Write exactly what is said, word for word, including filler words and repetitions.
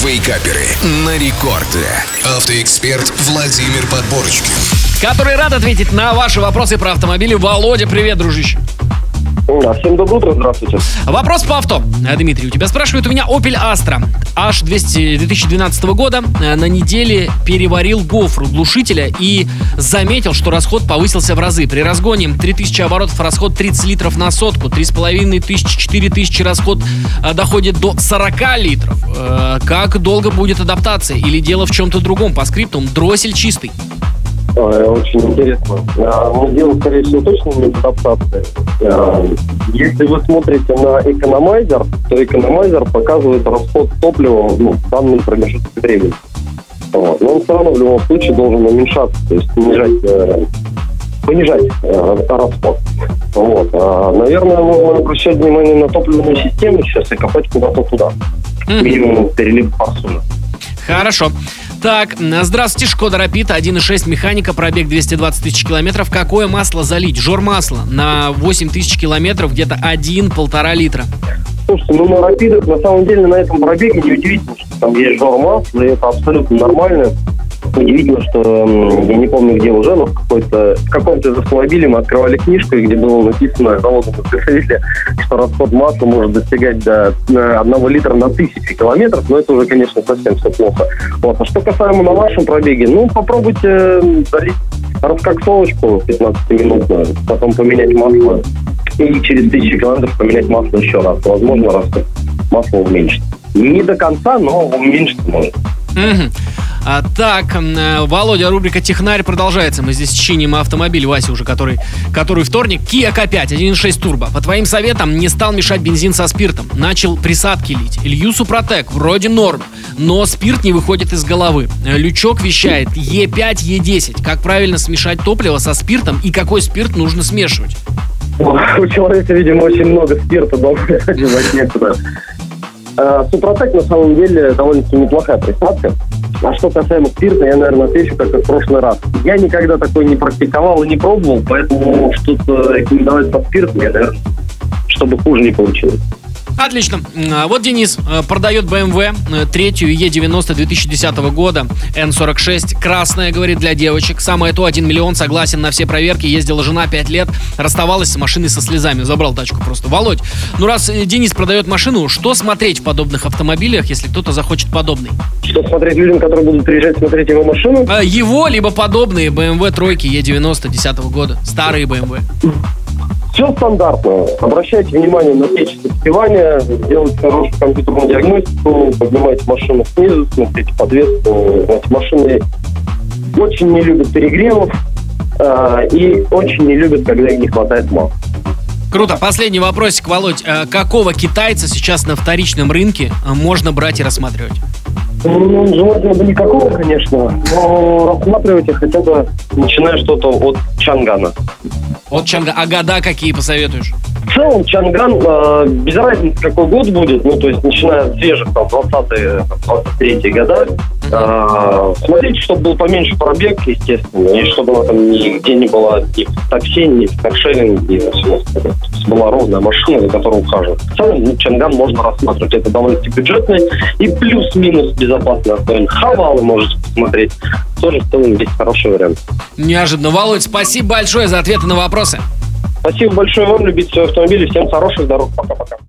Вейкаперы на рекорде. Автоэксперт Владимир Подборочкин, который рад ответить на ваши вопросы про автомобили. Володя, привет, дружище. Да, всем доброе утро, здравствуйте. Вопрос по авто. Дмитрий, у тебя спрашивают, у меня Opel Astra аш двести две тысячи двенадцатого года. На неделе переварил гофру глушителя и заметил, что расход повысился в разы. При разгоне три тысячи оборотов расход тридцать литров на сотку, три с половиной тысячи, четыре тысячи расход доходит до сорок литров. Как долго будет адаптация? Или дело в чем-то другом? По скриптам дроссель чистый. Очень интересно. Но дело, скорее всего, точно не в адаптации. Если вы смотрите на экономайзер, то экономайзер показывает расход топлива ну, в данном промежутке времени. Вот. Но он все равно в любом случае должен уменьшаться, то есть снижать, понижать расход. Вот. А, наверное, нужно обращать внимание на топливную систему сейчас и копать куда-то туда. Минимум перелив форсунок. Хорошо. Так, здравствуйте, Шкода Рапид, один и шесть механика, пробег двести двадцать тысяч километров. Какое масло залить? Жор масла на восемь тысяч километров, где-то один-полтора литра. Слушайте, ну на Рапидах на самом деле на этом пробеге неудивительно, что там есть жор масла, и это абсолютно нормально. Удивительно, что я не помню где уже, но в, какой-то, в каком-то из автомобилей мы открывали книжку, где было написано заводом подтвердили, что расход масла может достигать до одного литра на тысячу километров, но это уже, конечно, совсем все плохо. Вот. А что касаемо на вашем пробеге, ну попробуйте залить раскоксовочку пятнадцатиминутную, потом поменять масло и через тысячу километров поменять масло еще раз. Возможно, расход масла уменьшится. Не до конца, но уменьшится может. Mm-hmm. А, так, Володя, рубрика «Технарь» продолжается. Мы здесь чиним автомобиль Васи уже, который, который вторник. Kia кей пять, один и шесть турбо. По твоим советам, не стал мешать бензин со спиртом. Начал присадки лить. Илью Супротек, вроде норм, но спирт не выходит из головы. Лючок вещает и пять, и десять. Как правильно смешать топливо со спиртом и какой спирт нужно смешивать? У человека, видимо, очень много спирта дома одевать некуда. Супротек, на самом деле, довольно-таки неплохая присадка. А что касаемо спирта, я, наверное, отвечу, как и в прошлый раз. Я никогда такой не практиковал и не пробовал, поэтому что-то рекомендовать под спирт мне, наверное, чтобы хуже не получилось. Отлично. Вот Денис продает бэ эм вэ третью и девяносто две тысячи десятого года, эн сорок шесть, красная, говорит, для девочек. Самое то, один миллион, согласен на все проверки. Ездила жена пять лет, расставалась с машиной со слезами. Забрал тачку просто. Володь, ну раз Денис продает машину, что смотреть в подобных автомобилях, если кто-то захочет подобный? Что смотреть людям, которые будут приезжать смотреть его машину? Его, либо подобные бэ эм вэ тройки и девяносто десятого года. Старые бэ эм вэ. Все стандартно. Обращайте внимание на печь успевания, делайте хорошую компьютерную диагностику, поднимайте машину снизу, смотрите подвеску. Эти машины очень не любят перегревов э, и очень не любят, когда им не хватает масла. Круто. Последний вопросик, Володь. Какого китайца сейчас на вторичном рынке можно брать и рассматривать? Ну, желательно бы никакого, конечно, но рассматривайте хотя бы, начиная что-то от Чангана. От Чангана. А года какие посоветуешь? В целом Чанган, э, без разницы какой год будет, ну, то есть начиная от свежих, там, двадцатые, двадцать третье года, э, смотрите, чтобы был поменьше пробег, естественно, и чтобы она там нигде не была ни в такси, ни в каршеринге, ни в всем остальном. Была ровная машина, за которой ухаживают. В целом, ну, Чанган можно рассматривать, это довольно-таки бюджетный и плюс-минус безопасный автомобиль. Хавалы можете посмотреть, тоже в целом есть хороший вариант. Неожиданно. Володь, спасибо большое за ответы на вопросы. Спасибо большое вам, любите свои автомобили, всем хороших дорог, пока-пока.